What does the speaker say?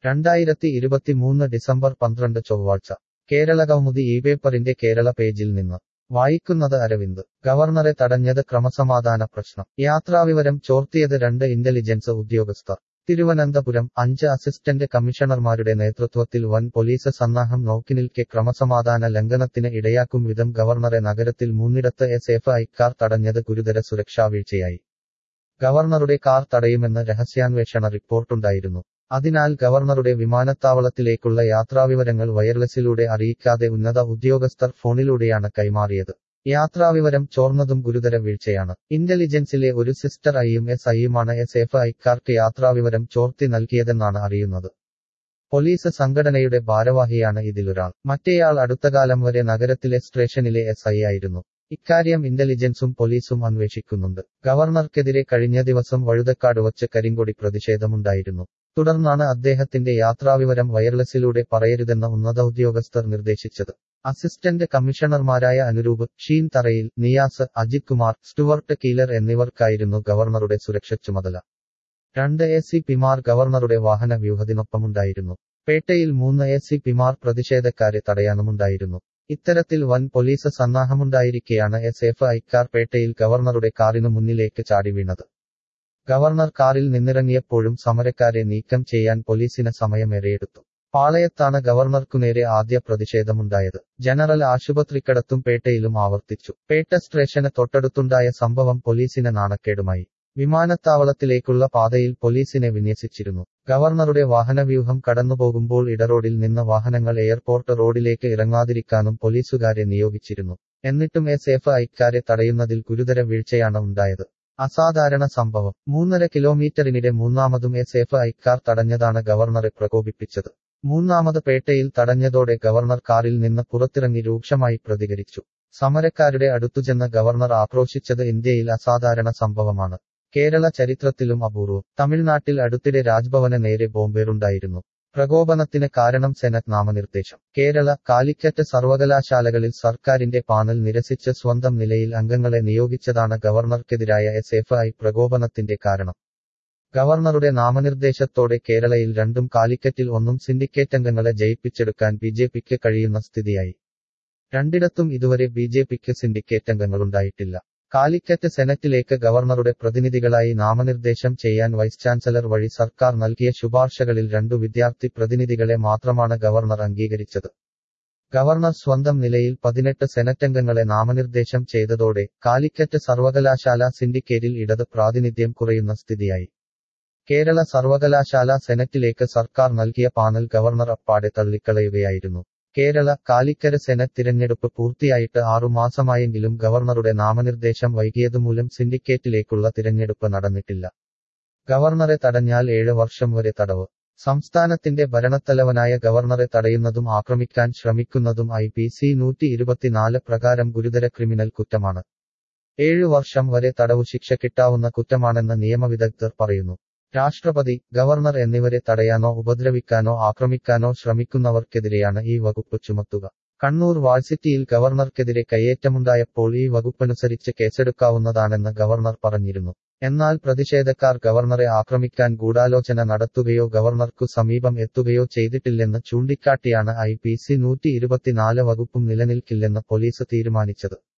2023 December 12 ചൊവ്വാഴ്ച കേരളകൗമുദി ഇപേപ്പറിന്റെ കേരള പേജിൽ നിന്ന് വായിക്കുന്നത് അരവിന്ദ്. ഗവർണറെ തടഞ്ഞത് ക്രമസമാധാന പ്രശ്നം. യാത്രാവിവരം ചോർത്തിയത് 2 ഇന്റലിജൻസ് ഉദ്യോഗസ്ഥർ. തിരുവനന്തപുരം 5 അസിസ്റ്റന്റ് കമ്മീഷണർമാരുടെ നേതൃത്വത്തിൽ വൻ പോലീസ് സന്നാഹം നോക്കിനിൽക്കെ ക്രമസമാധാന ലംഘനത്തിന് ഇടയാക്കും വിധം ഗവർണറെ നഗരത്തിൽ 3ഇടത്ത് എസ്.എഫ്.ഐ കാർ തടഞ്ഞത് ഗുരുതര സുരക്ഷാ വീഴ്ചയായി. ഗവർണറുടെ കാർ തടയുമെന്ന് രഹസ്യാന്വേഷണ റിപ്പോർട്ടുണ്ടായിരുന്നു. അതിനാൽ ഗവർണറുടെ വിമാനത്താവളത്തിലേക്കുള്ള യാത്രാവിവരങ്ങൾ വയർലെസ്സിലൂടെ അറിയിക്കാതെ ഉന്നത ഉദ്യോഗസ്ഥർ ഫോണിലൂടെയാണ് കൈമാറിയത്. യാത്രാവിവരം ചോർന്നതും ഗുരുതര വീഴ്ചയാണ്. ഇന്റലിജൻസിലെ ഒരു സിസ്റ്റർ ഐയും എസ്.ഐയുമാണ് എസ്.എഫ്.ഐ കാർക്ക് യാത്രാവിവരം ചോർത്തി നൽകിയതെന്നാണ് അറിയുന്നത്. പോലീസ് സംഘടനയുടെ ഭാരവാഹിയാണ് ഇതിലൊരാൾ. മറ്റേയാൾ അടുത്തകാലം വരെ നഗരത്തിലെ സ്റ്റേഷനിലെ എസ്.ഐ ആയിരുന്നു. ഇക്കാര്യം ഇന്റലിജൻസും പോലീസും അന്വേഷിക്കുന്നുണ്ട്. ഗവർണർക്കെതിരെ കഴിഞ്ഞ ദിവസം വഴുതക്കാട് വച്ച് കരിങ്കൊടി പ്രതിഷേധമുണ്ടായിരുന്നു. തുടർന്നാണ് അദ്ദേഹത്തിന്റെ യാത്രാവിവരം വയർലെസ്സിലൂടെ പറയരുതെന്ന് ഉന്നത ഉദ്യോഗസ്ഥർ നിർദ്ദേശിച്ചത്. അസിസ്റ്റന്റ് കമ്മീഷണർമാരായ അനുരൂപ്, ഷീൻ തറയിൽ, നിയാസ്, അജിത് കുമാർ, സ്റ്റുവർട്ട് കീലർ എന്നിവർക്കായിരുന്നു ഗവർണറുടെ സുരക്ഷ ചുമതല. 2 എ.സി.പിമാർ ഗവർണറുടെ വാഹന വ്യൂഹത്തിനൊപ്പമുണ്ടായിരുന്നു. പേട്ടയിൽ 3 എ.സി.പിമാർ പ്രതിഷേധക്കാരെ തടയാനുമുണ്ടായിരുന്നു. ഇത്തരത്തിൽ വൻ പോലീസ് സന്നാഹമുണ്ടായിരിക്കെയാണ് എസ്.എഫ്.ഐ കാർ പേട്ടയിൽ ഗവർണറുടെ കാറിനു മുന്നിലേക്ക് ചാടി വീണത്. ഗവർണർ കാറിൽ നിന്നിറങ്ങിയപ്പോഴും സമരക്കാരെ നീക്കം ചെയ്യാൻ പോലീസിന് സമയമേറെയെടുത്തു. പാളയത്താണ് ഗവർണർക്കുനേരെ ആദ്യ പ്രതിഷേധമുണ്ടായത്. ജനറൽ ആശുപത്രിക്കടുത്തും പേട്ടയിലും ആവർത്തിച്ചു. പേട്ട സ്റ്റേഷന് തൊട്ടടുത്തുണ്ടായ സംഭവം പോലീസിന് നാണക്കേടുമായി. വിമാനത്താവളത്തിലേക്കുള്ള പാതയിൽ പോലീസിനെ വിന്യസിച്ചിരുന്നു. ഗവർണറുടെ വാഹനവ്യൂഹം കടന്നുപോകുമ്പോൾ ഇടറോഡിൽ നിന്ന് വാഹനങ്ങൾ എയർപോർട്ട് റോഡിലേക്ക് ഇറങ്ങാതിരിക്കാനും പോലീസുകാരെ നിയോഗിച്ചിരുന്നു. എന്നിട്ടും എസ്.എഫ്.ഐക്കാരെ തടയുന്നതിൽ ഗുരുതര വീഴ്ചയാണ് ഉണ്ടായത്. അസാധാരണ സംഭവം. 3.5 കിലോമീറ്ററിനിടെ മൂന്നാമതും എസ്.എഫ്.ഐ കാർ തടഞ്ഞതാണ് ഗവർണറെ പ്രകോപിപ്പിച്ചത്. മൂന്നാമത് പേട്ടയിൽ തടഞ്ഞതോടെ ഗവർണർ കാറിൽ നിന്ന് പുറത്തിറങ്ങി രൂക്ഷമായി പ്രതികരിച്ചു. സമരക്കാരുടെ അടുത്തുചെന്ന് ഗവർണർ ആക്രോശിച്ചത് ഇന്ത്യയിൽ അസാധാരണ സംഭവമാണ്. കേരള ചരിത്രത്തിലും അപൂർവം. തമിഴ്നാട്ടിൽ അടുത്തിടെ രാജ്ഭവന് നേരെ ബോംബേറുണ്ടായിരുന്നു. പ്രകോപനത്തിന് കാരണം സെനറ്റ് നാമനിർദ്ദേശം. കേരള, കാലിക്കറ്റ് സർവകലാശാലകളിൽ സർക്കാരിന്റെ പാനൽ നിരസിച്ച് സ്വന്തം നിലയിൽ അംഗങ്ങളെ നിയോഗിച്ചതാണ് ഗവർണർക്കെതിരായ എസ്.എഫ്.ഐ പ്രകോപനത്തിന്റെ കാരണം. ഗവർണറുടെ നാമനിർദ്ദേശത്തോടെ കേരളയിൽ 2ഉം കാലിക്കറ്റിൽ 1ഉം സിൻഡിക്കേറ്റംഗങ്ങളെ ജയിപ്പിച്ചെടുക്കാൻ ബി.ജെ.പിക്ക് കഴിയുന്ന സ്ഥിതിയായി. 2ഇടത്തും ഇതുവരെ ബി.ജെ.പിക്ക് സിൻഡിക്കേറ്റംഗങ്ങളുണ്ടായിട്ടില്ല. കാലിക്കറ്റ് സെനറ്റിലേക്ക് ഗവർണറുടെ പ്രതിനിധികളായി നാമനിർദ്ദേശം ചെയ്യാൻ വൈസ് ചാൻസലർ വഴി സർക്കാർ നൽകിയ ശുപാർശകളിൽ 2 വിദ്യാർത്ഥി പ്രതിനിധികളെ മാത്രമാണ് ഗവർണർ അംഗീകരിച്ചത്. ഗവർണർ സ്വന്തം നിലയിൽ 18 സെനറ്റംഗങ്ങളെ നാമനിർദ്ദേശം ചെയ്തതോടെ കാലിക്കറ്റ് സർവകലാശാല സിൻഡിക്കേറ്റിൽ ഇടത് പ്രാതിനിധ്യം കുറയുന്ന സ്ഥിതിയായി. കേരള സർവകലാശാല സെനറ്റിലേക്ക് സർക്കാർ നൽകിയ പാനൽ ഗവർണർ അപ്പാടെ തള്ളിക്കളയുകയായിരുന്നു. കേരള, കാലിക്കറ്റ് സെനറ്റ് തിരഞ്ഞെടുപ്പ് പൂർത്തിയായിട്ട് 6 മാസമായെങ്കിലും ഗവർണറുടെ നാമനിർദ്ദേശം വൈകിയതുമൂലം സിൻഡിക്കേറ്റിലേക്കുള്ള തിരഞ്ഞെടുപ്പ് നടന്നിട്ടില്ല. ഗവർണറെ തടഞ്ഞാൽ 7 വർഷം വരെ തടവ്. സംസ്ഥാനത്തിന്റെ ഭരണത്തലവനായ ഗവർണറെ തടയുന്നതും ആക്രമിക്കാൻ ശ്രമിക്കുന്നതും IPC 124 പ്രകാരം ഗുരുതര ക്രിമിനൽ കുറ്റമാണ്. 7 വർഷം വരെ തടവു ശിക്ഷ കിട്ടാവുന്ന കുറ്റമാണെന്ന് നിയമവിദഗ്ധർ പറയുന്നു. രാഷ്ട്രപതി, ഗവർണർ എന്നിവരെ തടയാനോ ഉപദ്രവിക്കാനോ ആക്രമിക്കാനോ ശ്രമിക്കുന്നവർക്കെതിരെയാണ് ഈ വകുപ്പ് ചുമത്തുക. കണ്ണൂർ വാഴ്സിറ്റിയിൽ ഗവർണർക്കെതിരെ കയ്യേറ്റമുണ്ടായപ്പോൾ ഈ വകുപ്പനുസരിച്ച് കേസെടുക്കാവുന്നതാണെന്ന് ഗവർണർ പറഞ്ഞിരുന്നു. എന്നാൽ പ്രതിഷേധക്കാർ ഗവർണറെ ആക്രമിക്കാൻ ഗൂഢാലോചന നടത്തുകയോ ഗവർണർക്കു സമീപം എത്തുകയോ ചെയ്തിട്ടില്ലെന്ന് ചൂണ്ടിക്കാട്ടിയാണ് IPC 124 വകുപ്പും നിലനിൽക്കില്ലെന്ന് പോലീസ് തീരുമാനിച്ചത്.